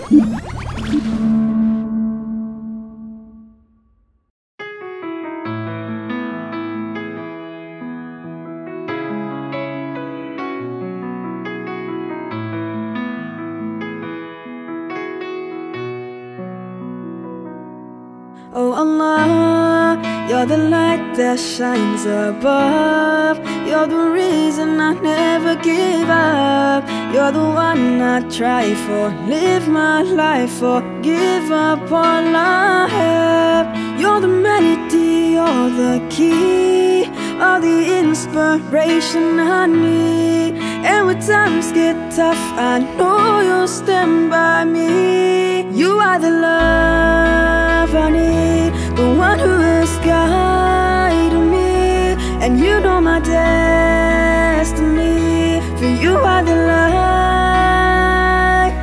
Oh Allah, you're the light that shines above. You're the reason I never give up. You're the one I try for, live my life for, give up all I have. You're the melody, you're the key, all the inspiration I need. And when times get tough, I know you'll stand by me. You are the love I need, the one who has guided me. And you know my destiny, for you are the light,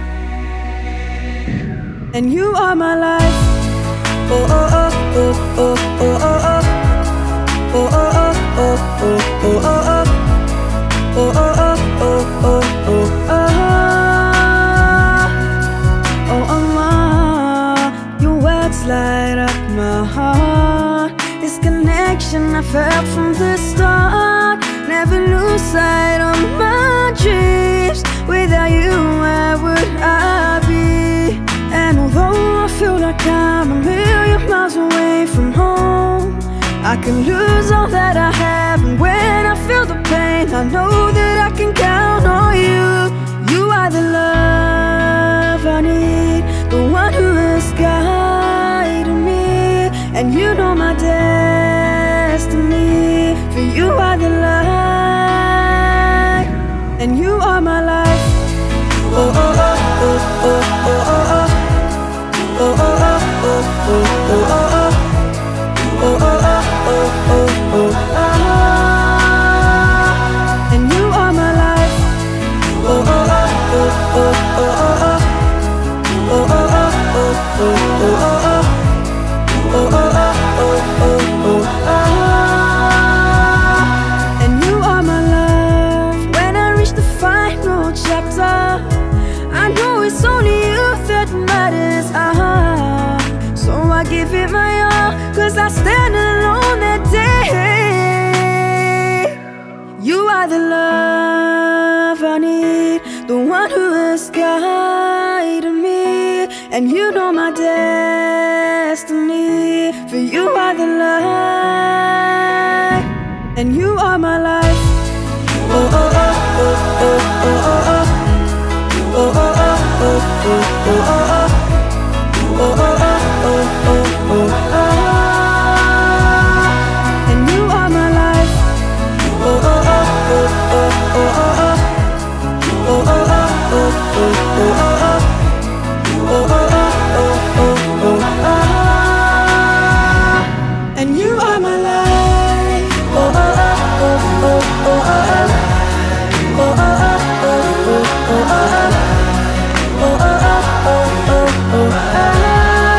and you are my life. Oh, oh, oh, oh, oh, oh, oh, oh. Oh, oh, oh, oh, oh, oh, oh, oh. Oh, oh, oh, oh, oh, oh, oh. Oh, Allah, your words light up my heart. This connection I felt from the start. Never lose sight of my dreams. Without you, where would I be? And although I feel like I'm a million miles away from home, I can lose all that I have, and when I feel the pain, I know that I can count on you. You are the love I need, the one who has guided me. And you know my destiny, for you are the light, and you are my life. Oh, oh, oh, oh, oh, oh, oh, oh. Oh, oh, oh, oh, oh, oh, oh, oh. Oh, oh, oh, oh, oh, oh, oh. And you are my life. Oh, oh, oh, oh, oh, oh, oh, oh. Oh, oh, oh, oh, oh, oh, oh, oh. Oh, oh, oh, oh, oh, oh, oh. And you are my love. When I reach the final chapter, I know it's only you that matters. So I give it my all, 'cause I stand alone that day. You are the love I need, the one who has guided me. And you know my destiny, for you are the light, and you are my life. Oh, oh, oh, oh, oh, oh, oh, oh. Oh, oh, oh, oh, oh, oh, oh, oh. Oh, oh, oh, oh, oh, oh, oh. And you are my life. Oh, oh, oh, oh, oh, oh, oh, oh. Oh, oh, oh, oh, oh, oh, oh, oh. Oh, oh, oh, oh, oh, oh, oh. And you are my life. Oh, oh, oh, oh, oh, oh, oh. Oh, oh, oh, oh, oh, oh, oh. Oh, oh, oh, oh, oh, oh, oh.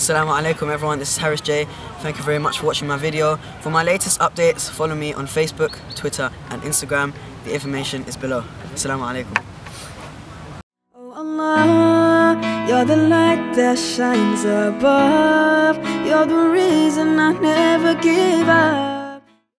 Assalamu alaikum everyone, this is Harris J. Thank you very much for watching my video. For my latest updates, follow me on Facebook, Twitter and Instagram. The information is below. Assalamu alaikum. Oh Allah, you're the light that shines above. You're the reason I never give up.